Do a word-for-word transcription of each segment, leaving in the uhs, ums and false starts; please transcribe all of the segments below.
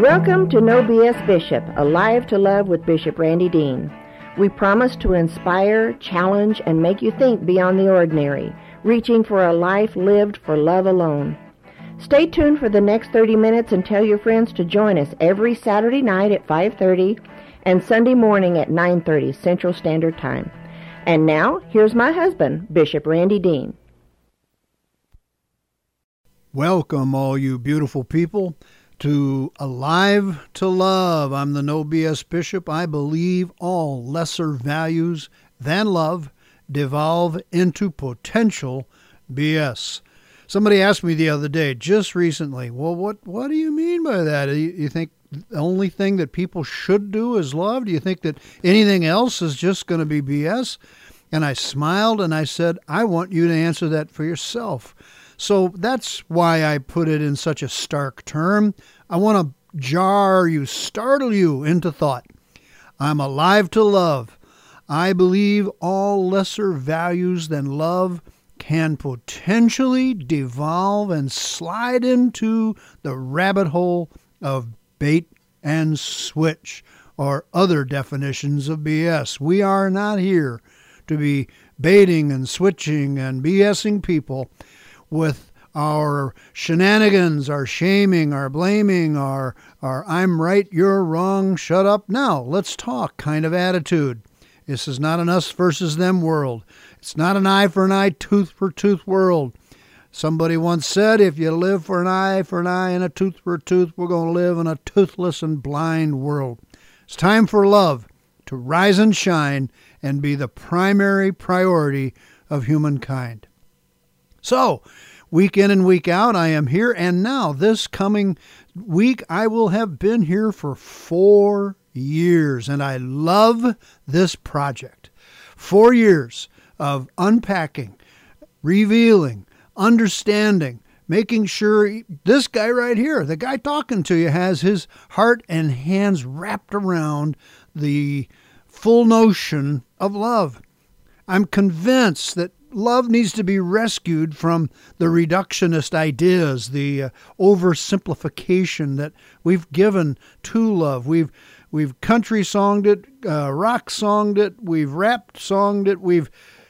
Welcome to No B S Bishop, Alive to Love with Bishop Randy Dean. We promise to inspire, challenge, and make you think beyond the ordinary, reaching for a life lived for love alone. Stay tuned for the next thirty minutes and tell your friends to join us every Saturday night at five thirty and Sunday morning at nine thirty Central Standard Time. And now, here's my husband, Bishop Randy Dean. Welcome, all you beautiful people, to Alive to Love. I'm the No B S Bishop. I believe all lesser values than love devolve into potential B S. Somebody asked me the other day, just recently, well, what, what do you mean by that? You, you think the only thing that people should do is love? Do you think that anything else is just going to be B S? And I smiled and I said, I want you to answer that for yourself. So that's why I put it in such a stark term. I want to jar you, startle you into thought. I'm alive to love. I believe all lesser values than love can potentially devolve and slide into the rabbit hole of bait and switch or other definitions of B S. We are not here to be baiting and switching and BSing people with our shenanigans, our shaming, our blaming, our, our I'm right, you're wrong, shut up now, let's talk kind of attitude. This is not an us versus them world. It's not an eye for an eye, tooth for tooth world. Somebody once said, if you live for an eye for an eye and a tooth for a tooth, we're going to live in a toothless and blind world. It's time for love to rise and shine and be the primary priority of humankind. So, week in and week out, I am here, and now this coming week, I will have been here for four years, and I love this project. Four years of unpacking, revealing, understanding, making sure this guy right here, the guy talking to you, has his heart and hands wrapped around the full notion of love. I'm convinced that love needs to be rescued from the reductionist ideas, the uh, oversimplification that we've given to love. We've we've country songed it, uh, rock songed it, we've rap songed it, we've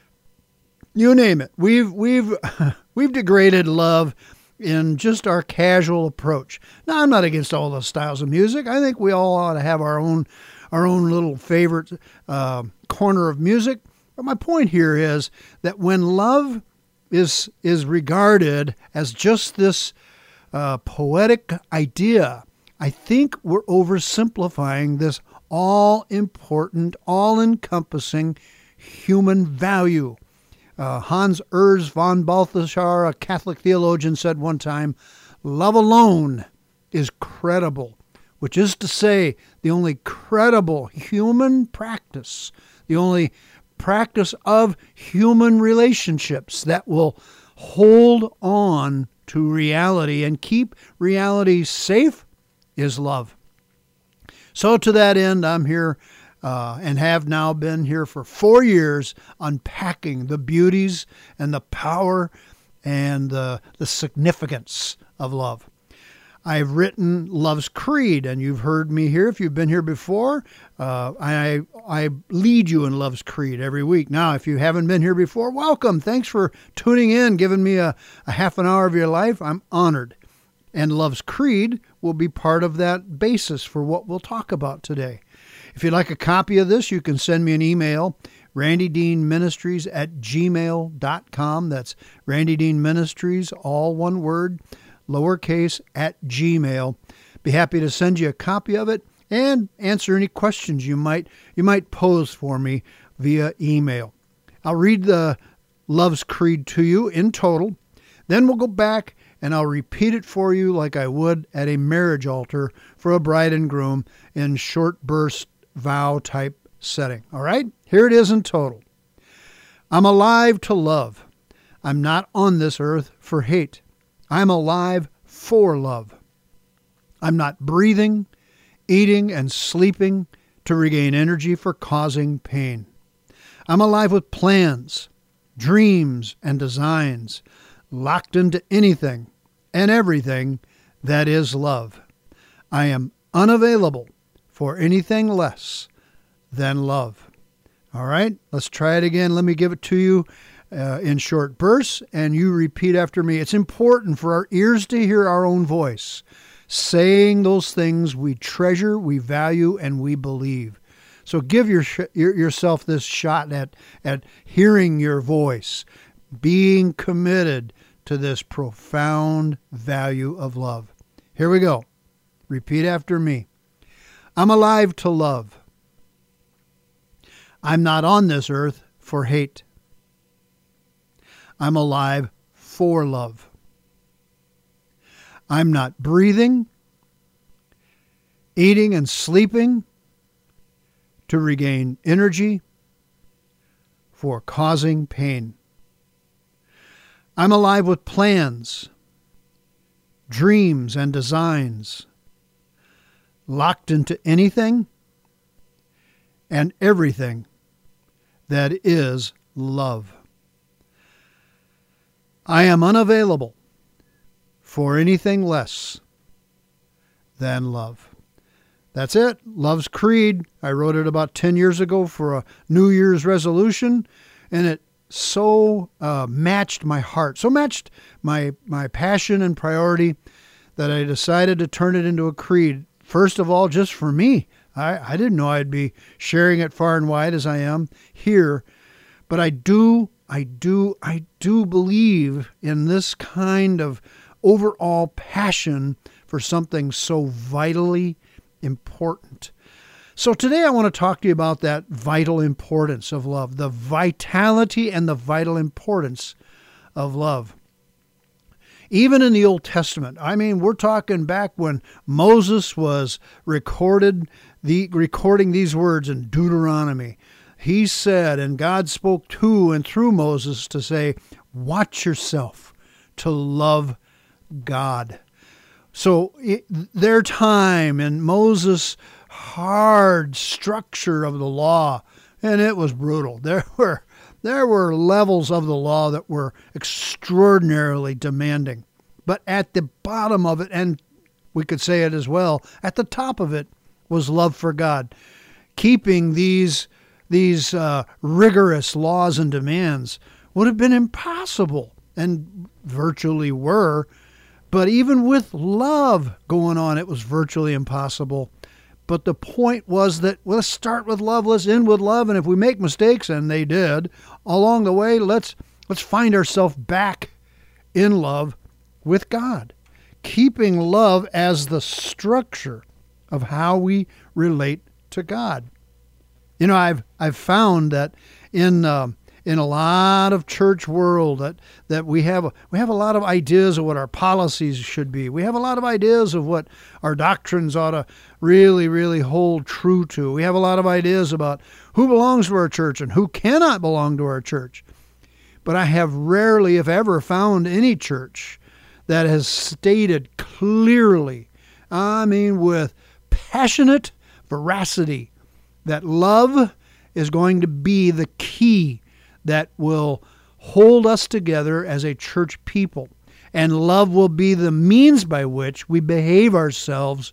you name it. We've we've we've degraded love in just our casual approach. Now, I'm not against all those styles of music. I think we all ought to have our own our own little favorite uh, corner of music. But my point here is that when love is is regarded as just this uh, poetic idea, I think we're oversimplifying this all-important, all-encompassing human value. Uh, Hans Urs von Balthasar, a Catholic theologian, said one time, love alone is credible, which is to say the only credible human practice, the only practice of human relationships that will hold on to reality and keep reality safe is love. So to that end, I'm here uh, and have now been here for four years unpacking the beauties and the power and the, the significance of love. I've written Love's Creed, and you've heard me here. If you've been here before, uh, I I lead you in Love's Creed every week. Now, if you haven't been here before, welcome. Thanks for tuning in, giving me a, a half an hour of your life. I'm honored. And Love's Creed will be part of that basis for what we'll talk about today. If you'd like a copy of this, you can send me an email, randy dean ministries at gmail dot com. That's Randy Dean Ministries, all one word, lowercase, at Gmail. Be happy to send you a copy of it and answer any questions you might you might pose for me via email. I'll read the Love's Creed to you in total. Then we'll go back and I'll repeat it for you like I would at a marriage altar for a bride and groom in short burst vow type setting. All right? Here it is in total. I'm alive to love. I'm not on this earth for hate. I'm alive for love. I'm not breathing, eating, and sleeping to regain energy for causing pain. I'm alive with plans, dreams, and designs, locked into anything and everything that is love. I am unavailable for anything less than love. All right, let's try it again. Let me give it to you uh, in short bursts, and you repeat after me. It's important for our ears to hear our own voice, saying those things we treasure, we value, and we believe. So give your, your, yourself this shot at, at hearing your voice, being committed to this profound value of love. Here we go. Repeat after me. I'm alive to love. I'm not on this earth for hate. I'm alive for love. I'm not breathing, eating, and sleeping to regain energy for causing pain. I'm alive with plans, dreams, and designs, locked into anything and everything that is love. I am unavailable for anything less than love. That's it. Love's Creed. I wrote it about ten years ago for a New Year's resolution, and it so uh, matched my heart, so matched my, my passion and priority that I decided to turn it into a creed. First of all, just for me. I, I didn't know I'd be sharing it far and wide as I am here, but I do, I do, I do believe in this kind of overall passion for something so vitally important. So today I want to talk to you about that vital importance of love, the vitality and the vital importance of love. Even in the Old Testament, I mean, we're talking back when Moses was recorded, the recording these words in Deuteronomy. He said, and God spoke to and through Moses to say, watch yourself to love God. So it, their time and Moses' hard structure of the law, and it was brutal. There were there were levels of the law that were extraordinarily demanding. But at the bottom of it, and we could say it as well, at the top of it was love for God. Keeping these these uh, rigorous laws and demands would have been impossible, and virtually were. But even with love going on, it was virtually impossible. But the point was that, well, let's start with love, let's end with love, and if we make mistakes, and they did, along the way, let's let's find ourselves back in love with God, keeping love as the structure of how we relate to God. You know, I've I've found that in uh, in a lot of church world that that we have a, we have a lot of ideas of what our policies should be. We have a lot of ideas of what our doctrines ought to really, really hold true to. We have a lot of ideas about who belongs to our church and who cannot belong to our church. But I have rarely, if ever, found any church that has stated clearly, I mean with passionate veracity, that love is going to be the key that will hold us together as a church people. And love will be the means by which we behave ourselves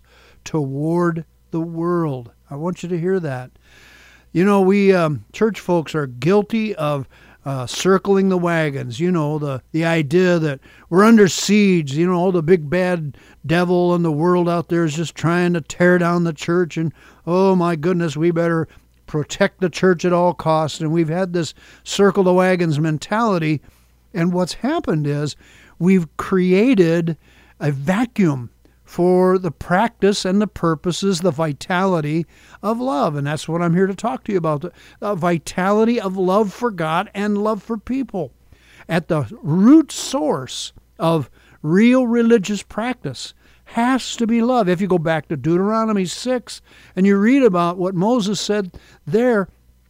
toward the world. I want you to hear that. You know, we um, church folks are guilty of uh, circling the wagons. You know, the, the idea that we're under siege. You know, all the big bad devil in the world out there is just trying to tear down the church. And, oh my goodness, we better protect the church at all costs. And we've had this circle the wagons mentality. And what's happened is we've created a vacuum for the practice and the purposes, the vitality of love. And that's what I'm here to talk to you about, the, the vitality of love for God and love for people. At the root source of real religious practice has to be love. If you go back to Deuteronomy six and you read about what Moses said there,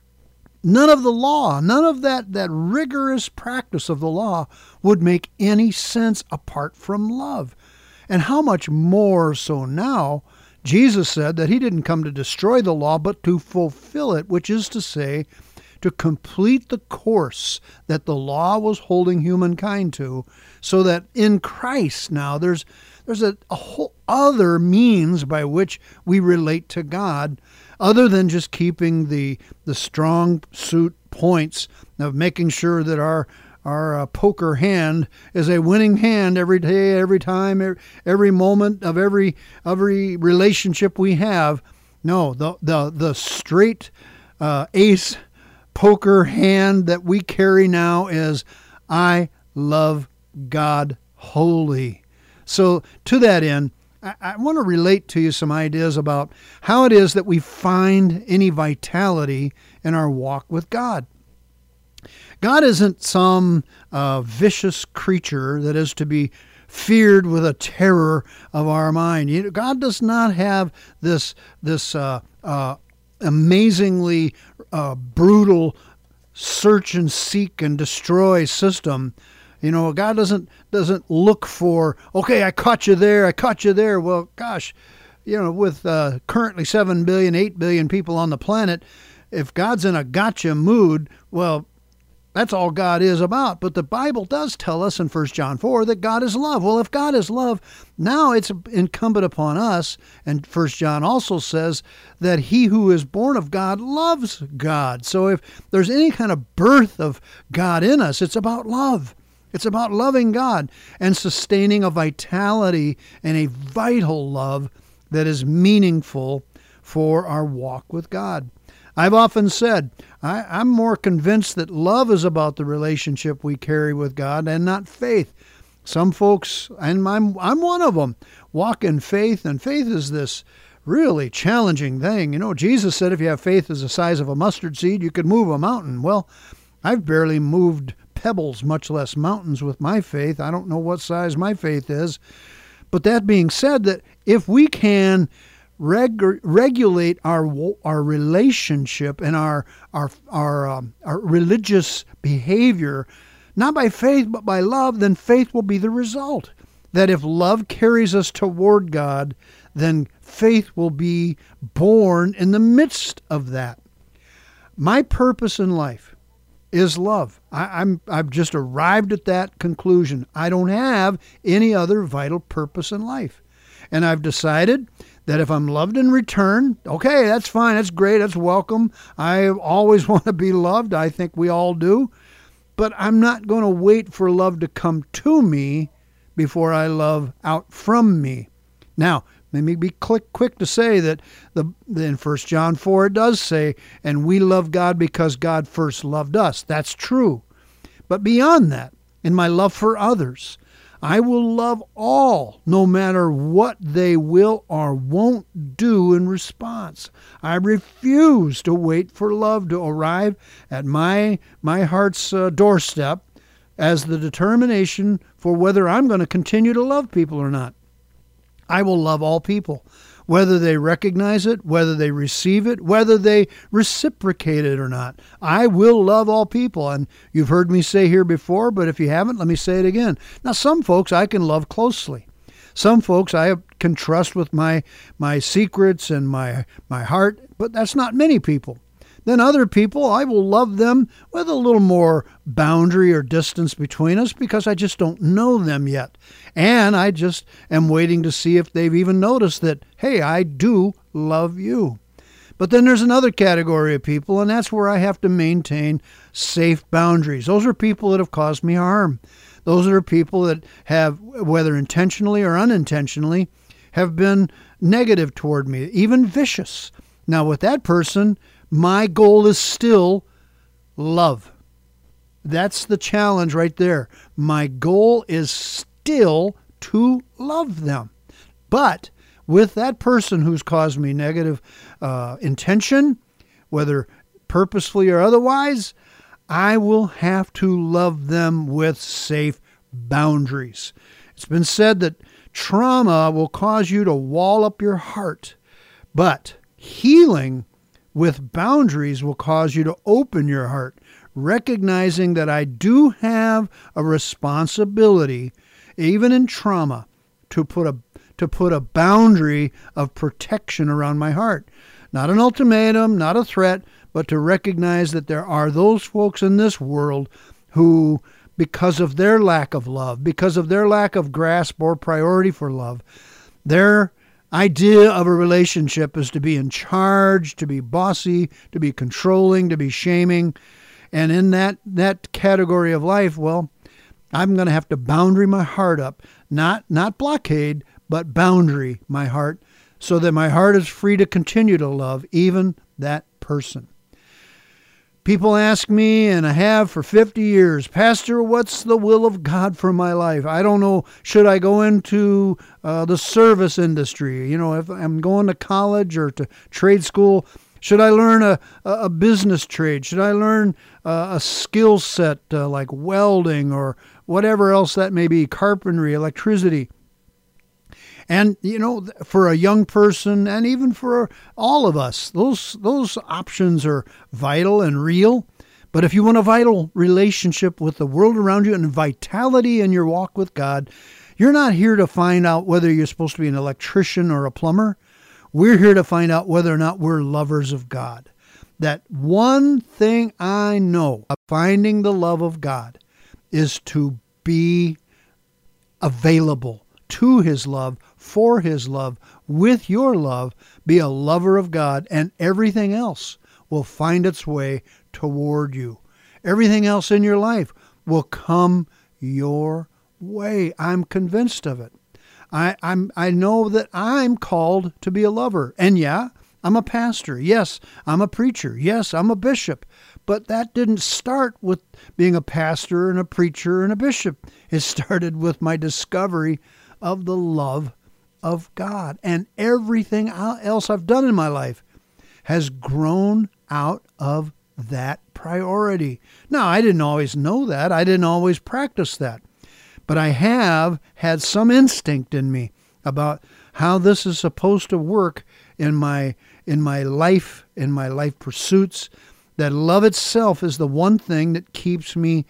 none of the law, none of that, that rigorous practice of the law would make any sense apart from love. And how much more so now, Jesus said that he didn't come to destroy the law, but to fulfill it, which is to say, to complete the course that the law was holding humankind to, so that in Christ now there's there's a, a whole other means by which we relate to God, other than just keeping the the strong suit points of making sure that our our uh, poker hand is a winning hand every day, every time, every, every moment of every every relationship we have. No, the the the straight uh, ace poker hand that we carry now is, I love God wholly. So to that end, I, I want to relate to you some ideas about how it is that we find any vitality in our walk with God. God isn't some uh, vicious creature that is to be feared with a terror of our mind. You know, God does not have this this uh, uh, amazingly uh, brutal search and seek and destroy system. You know, God doesn't doesn't look for, okay, I caught you there, I caught you there. Well, gosh, you know, with uh, currently seven billion, eight billion people on the planet, if God's in a gotcha mood, well, that's all God is about. But the Bible does tell us in First John four that God is love. Well, if God is love, now it's incumbent upon us, and First John also says that he who is born of God loves God. So if there's any kind of birth of God in us, it's about love. It's about loving God and sustaining a vitality and a vital love that is meaningful for our walk with God. I've often said, I, I'm more convinced that love is about the relationship we carry with God and not faith. Some folks, and I'm, I'm one of them, walk in faith, and faith is this really challenging thing. You know, Jesus said if you have faith as the size of a mustard seed, you could move a mountain. Well, I've barely moved pebbles, much less mountains, with my faith. I don't know what size my faith is. But that being said, that if we can Reg- regulate our our relationship and our our our, um, our religious behavior, not by faith but by love, then faith will be the result. That if love carries us toward God, then faith will be born in the midst of that. My purpose in life is love. I, I'm I've just arrived at that conclusion. I don't have any other vital purpose in life, and I've decided that if I'm loved in return, okay, that's fine, that's great, that's welcome. I always want to be loved. I think we all do. But I'm not going to wait for love to come to me before I love out from me. Now, let me be quick, quick to say that the in First John four it does say, and we love God because God first loved us. That's true. But beyond that, in my love for others, I will love all, no matter what they will or won't do in response. I refuse to wait for love to arrive at my my heart's uh, doorstep as the determination for whether I'm going to continue to love people or not. I will love all people, whether they recognize it, whether they receive it, whether they reciprocate it or not. I will love all people. And you've heard me say here before, but if you haven't, let me say it again. Now, some folks I can love closely. Some folks I can trust with my my secrets and my my heart, but that's not many people. Then other people, I will love them with a little more boundary or distance between us because I just don't know them yet. And I just am waiting to see if they've even noticed that, hey, I do love you. But then there's another category of people, and that's where I have to maintain safe boundaries. Those are people that have caused me harm. Those are people that have, whether intentionally or unintentionally, have been negative toward me, even vicious. Now, with that person, my goal is still love. That's the challenge right there. My goal is still to love them. But with that person who's caused me negative uh, intention, whether purposefully or otherwise, I will have to love them with safe boundaries. It's been said that trauma will cause you to wall up your heart, but healing with boundaries will cause you to open your heart, recognizing that I do have a responsibility, even in trauma, to put a to put a boundary of protection around my heart. Not an ultimatum, not a threat, but to recognize that there are those folks in this world who because of their lack of love, because of their lack of grasp or priority for love. Their idea of a relationship is to be in charge, to be bossy, to be controlling, to be shaming. And in that, that category of life, well, I'm going to have to boundary my heart up, not, not blockade, but boundary my heart so that my heart is free to continue to love even that person. People ask me, and I have for fifty years, Pastor, what's the will of God for my life? I don't know. Should I go into uh, the service industry? You know, if I'm going to college or to trade school, should I learn a, a business trade? Should I learn uh, a skill set uh, like welding or whatever else that may be, carpentry, electricity? And, you know, for a young person and even for all of us, those those options are vital and real. But if you want a vital relationship with the world around you and vitality in your walk with God, you're not here to find out whether you're supposed to be an electrician or a plumber. We're here to find out whether or not we're lovers of God. That one thing I know of finding the love of God is to be available to his love, for his love, with your love, be a lover of God, and everything else will find its way toward you. Everything else in your life will come your way. I'm convinced of it. I, I'm, I know that I'm called to be a lover. And yeah, I'm a pastor. Yes, I'm a preacher. Yes, I'm a bishop. But that didn't start with being a pastor and a preacher and a bishop. It started with my discovery of the love of God. And everything else I've done in my life has grown out of that priority. Now, I didn't always know that. I didn't always practice that. But I have had some instinct in me about how this is supposed to work in my in my life, in my life pursuits, that love itself is the one thing that keeps me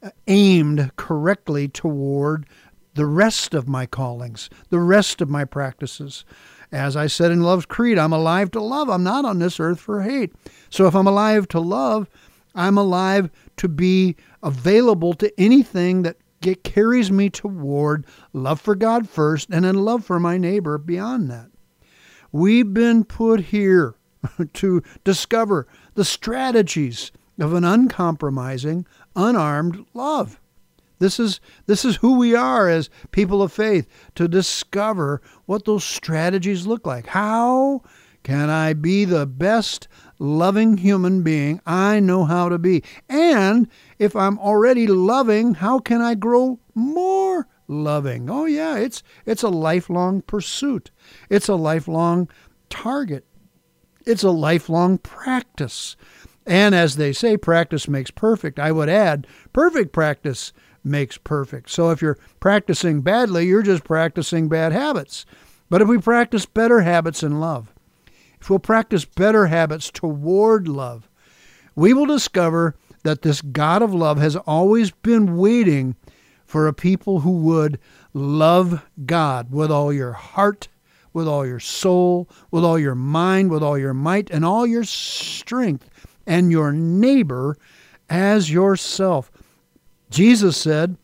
aimed correctly toward the rest of my callings, the rest of my practices. As I said in Love's Creed, I'm alive to love. I'm not on this earth for hate. So if I'm alive to love, I'm alive to be available to anything that get, carries me toward love for God first and then love for my neighbor beyond that. We've been put here to discover the strategies of an uncompromising, unarmed love. This is this is who we are as people of faith, to discover what those strategies look like. How can I be the best loving human being I know how to be? And if I'm already loving, how can I grow more loving? Oh yeah, it's it's a lifelong pursuit. It's a lifelong target. It's a lifelong practice. And as they say, practice makes perfect. I would add, perfect practice makes perfect. So if you're practicing badly, you're just practicing bad habits. But if we practice better habits in love, if we'll practice better habits toward love, we will discover that this God of love has always been waiting for a people who would love God with all your heart, with all your soul, with all your mind, with all your might, and all your strength, and your neighbor as yourself. Jesus said,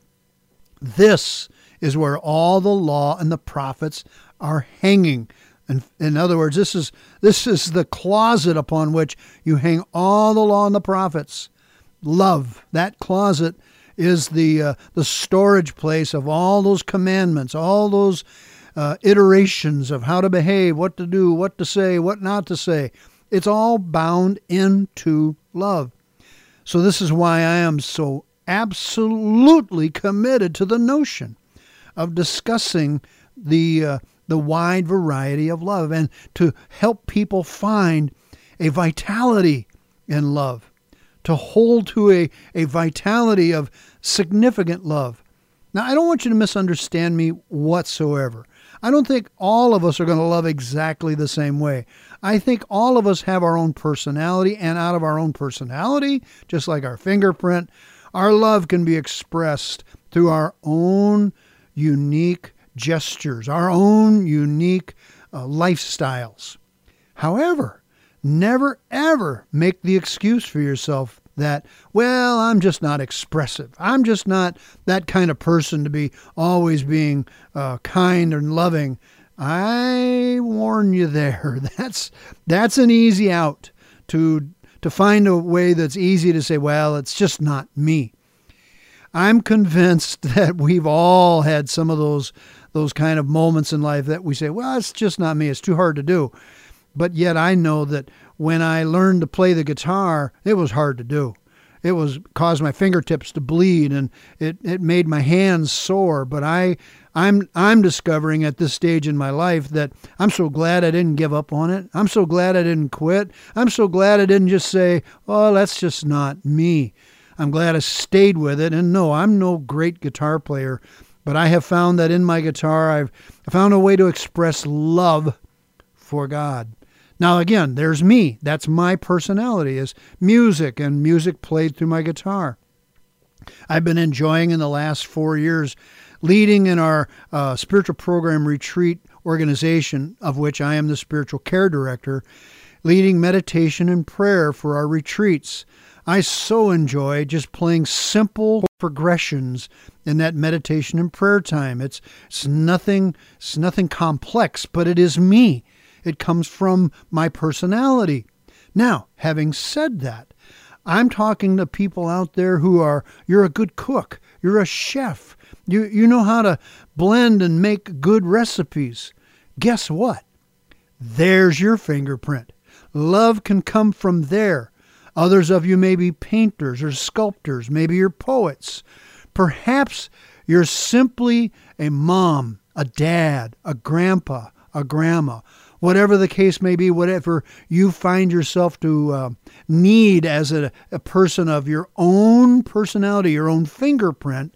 this is where all the law and the prophets are hanging. And in other words, this is this is the closet upon which you hang all the law and the prophets. Love, that closet is the uh, the storage place of all those commandments, all those uh, iterations of how to behave, what to do, what to say, what not to say. It's all bound into love. So this is why I am so absolutely committed to the notion of discussing the uh, the wide variety of love and to help people find a vitality in love, to hold to a, a vitality of significant love. Now, I don't want you to misunderstand me whatsoever. I don't think all of us are going to love exactly the same way. I think all of us have our own personality, and out of our own personality, just like our fingerprint, our love can be expressed through our own unique gestures, our own unique uh, lifestyles. However, never ever make the excuse for yourself that, well, I'm just not expressive. I'm just not that kind of person to be always being uh, kind and loving. I warn you there. That's that's an easy out to to find a way that's easy to say, well, it's just not me. I'm convinced that we've all had some of those those kind of moments in life that we say, well, it's just not me. It's too hard to do. But yet I know that when I learned to play the guitar, it was hard to do. It was caused my fingertips to bleed, and it, it made my hands sore. But I, I'm I'm discovering at this stage in my life that I'm so glad I didn't give up on it. I'm so glad I didn't quit. I'm so glad I didn't just say, oh, that's just not me. I'm glad I stayed with it. And no, I'm no great guitar player, but I have found that in my guitar, I've found a way to express love for God. Now, again, there's me. That's my personality, is music, and music played through my guitar. I've been enjoying in the last four years leading in our uh, spiritual program retreat organization, of which I am the spiritual care director, leading meditation and prayer for our retreats. I so enjoy just playing simple progressions in that meditation and prayer time. It's, it's nothing, it's nothing complex, but it is me. It comes from my personality. Now, having said that, I'm talking to people out there who are, you're a good cook, you're a chef, you, you know how to blend and make good recipes. Guess what? There's your fingerprint. Love can come from there. Others of you may be painters or sculptors. Maybe you're poets. Perhaps you're simply a mom, a dad, a grandpa, a grandma. Whatever the case may be, whatever you find yourself to uh, need as a, a person of your own personality, your own fingerprint,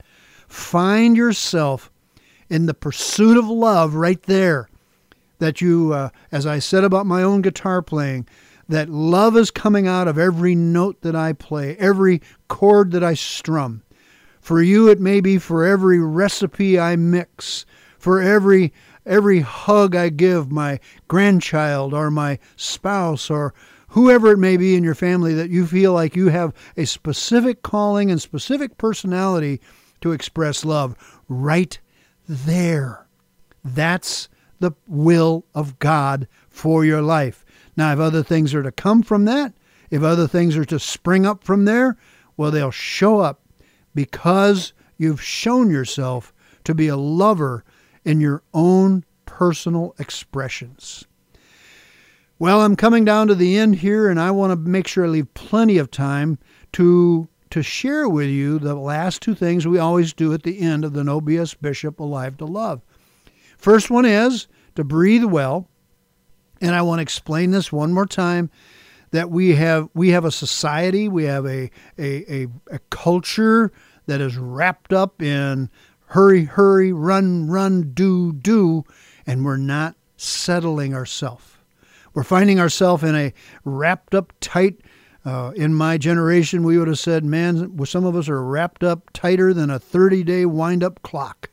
find yourself in the pursuit of love right there. That you, uh, as I said about my own guitar playing, that love is coming out of every note that I play, every chord that I strum. For you, it may be for every recipe I mix, for every every hug I give my grandchild or my spouse or whoever it may be in your family, that you feel like you have a specific calling and specific personality to express love right there. That's the will of God for your life. Now, if other things are to come from that, if other things are to spring up from there, well, they'll show up because you've shown yourself to be a lover in your own personal expressions. Well, I'm coming down to the end here, and I want to make sure I leave plenty of time to to share with you the last two things we always do at the end of the No B S Bishop Alive to Love. First one is to breathe well, and I want to explain this one more time, that we have we have a society, we have a a, a, a culture that is wrapped up in hurry, hurry, run, run, do, do, and we're not settling ourselves. We're finding ourselves in a wrapped up tight, uh, in my generation, we would have said, man, some of us are wrapped up tighter than a thirty-day wind-up clock.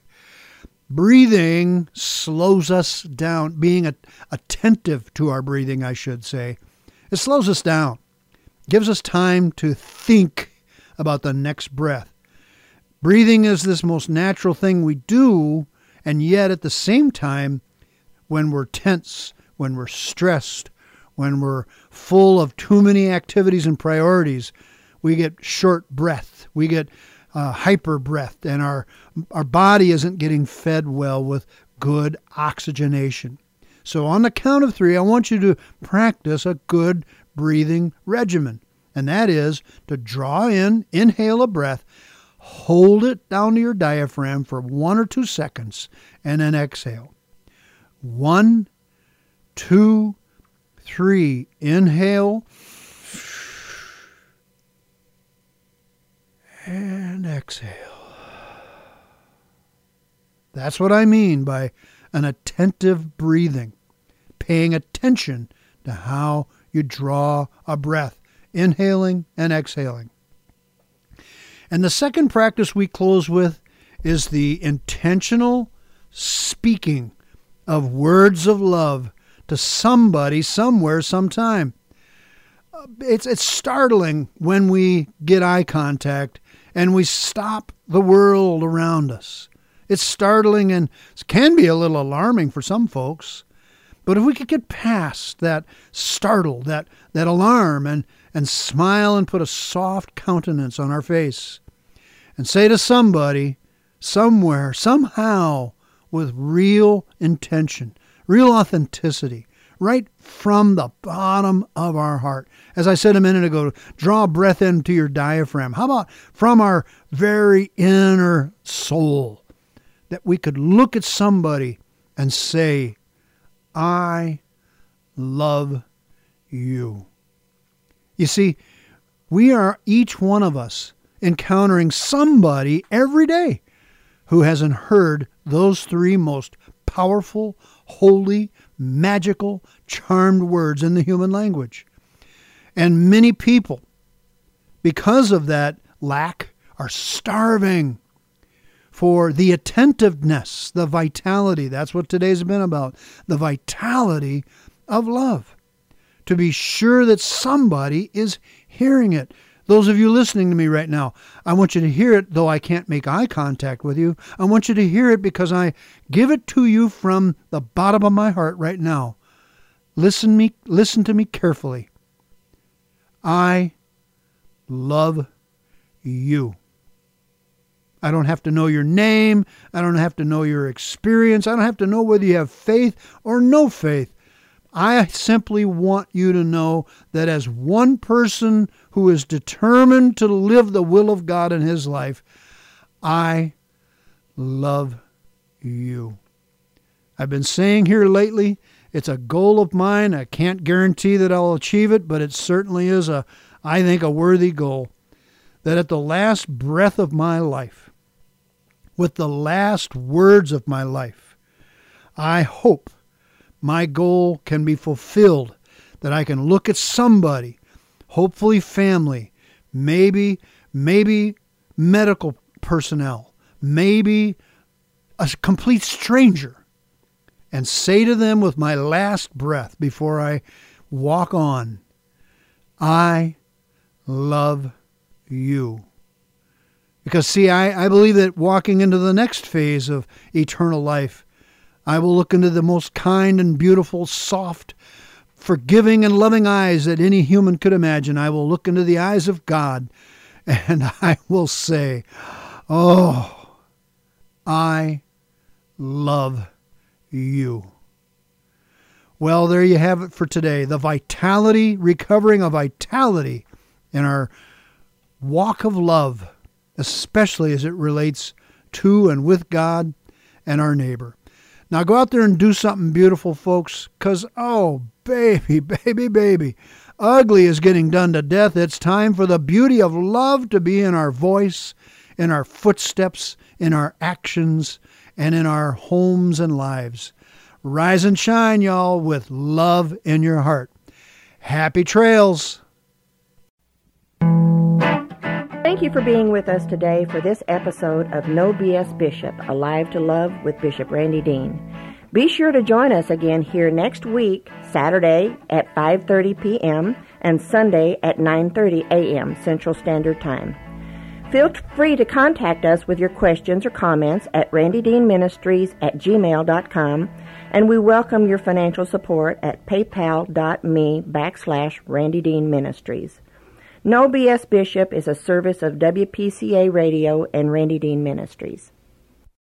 Breathing slows us down, being a, attentive to our breathing, I should say. It slows us down, gives us time to think about the next breath. Breathing is this most natural thing we do, and yet at the same time, when we're tense, when we're stressed, when we're full of too many activities and priorities, we get short breath, we get uh, hyper breath, and our, our body isn't getting fed well with good oxygenation. So on the count of three, I want you to practice a good breathing regimen, and that is to draw in, inhale a breath, hold it down to your diaphragm for one or two seconds, and then exhale. One, two, three. Inhale. And exhale. That's what I mean by an attentive breathing. Paying attention to how you draw a breath. Inhaling and exhaling. And the second practice we close with is the intentional speaking of words of love to somebody, somewhere, sometime. it's it's startling when we get eye contact and we stop the world around us. It's startling and can be a little alarming for some folks. But if we could get past that startle, that, that alarm, and, and smile and put a soft countenance on our face and say to somebody, somewhere, somehow, with real intention, real authenticity, right from the bottom of our heart. As I said a minute ago, draw breath into your diaphragm. How about from our very inner soul, that we could look at somebody and say, I love you. You see, we are, each one of us, encountering somebody every day who hasn't heard those three most powerful, holy, magical, charmed words in the human language. And many people, because of that lack, are starving for the attentiveness, the vitality. That's what today's been about. The vitality of love. To be sure that somebody is hearing it. Those of you listening to me right now, I want you to hear it, though I can't make eye contact with you. I want you to hear it because I give it to you from the bottom of my heart right now. Listen me, listen to me carefully. I love you. I don't have to know your name. I don't have to know your experience. I don't have to know whether you have faith or no faith. I simply want you to know that as one person who is determined to live the will of God in his life, I love you. I've been saying here lately, it's a goal of mine. I can't guarantee that I'll achieve it, but it certainly is, a, I think, a worthy goal. That at the last breath of my life, with the last words of my life, I hope my goal can be fulfilled, that I can look at somebody, hopefully family, maybe, maybe medical personnel, maybe a complete stranger, and say to them with my last breath before I walk on, I love you. Because, see, I, I believe that walking into the next phase of eternal life, I will look into the most kind and beautiful, soft, forgiving and loving eyes that any human could imagine. I will look into the eyes of God and I will say, oh, I love you. Well, there you have it for today. The vitality, recovering a vitality in our walk of love, especially as it relates to and with God and our neighbor. Now go out there and do something beautiful, folks, because, oh, baby, baby, baby, ugly is getting done to death. It's time for the beauty of love to be in our voice, in our footsteps, in our actions, and in our homes and lives. Rise and shine, y'all, with love in your heart. Happy trails. Thank you for being with us today for this episode of No B S Bishop, Alive to Love with Bishop Randy Dean. Be sure to join us again here next week, Saturday at five thirty p.m. and Sunday at nine thirty a.m. Central Standard Time. Feel free to contact us with your questions or comments at randy dean ministries at gmail dot com, and we welcome your financial support at paypal.me backslash Randy Dean Ministries. No B S Bishop is a service of W P C A Radio and Randy Dean Ministries.